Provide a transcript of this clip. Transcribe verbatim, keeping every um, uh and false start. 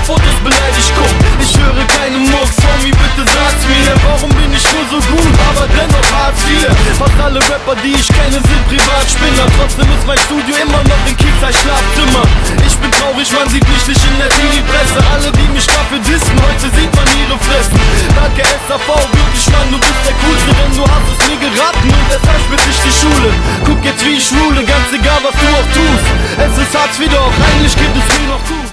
Fotos beleidigt guckt. Ich höre keine Mucks, Homie, bitte sag's mir. Warum bin ich nur so gut, aber dennoch Hartz vier? Fast alle Rapper, die ich kenne, sind Privatspinner. Trotzdem ist mein Studio immer noch in Kiezers Schlafzimmer. Ich bin traurig, man sieht mich nicht in der T V-Presse. Alle, die mich dafür dissen, heute sieht man ihre Fressen. Danke S A V, wirklich Mann, du bist der Coolste, denn du hast es mir geraten und deshalb spitz ich die Schule. Guck jetzt wie ich schwule, ganz egal was du auch tust. Es ist Hartz vier, doch eigentlich gibt es mir noch gut.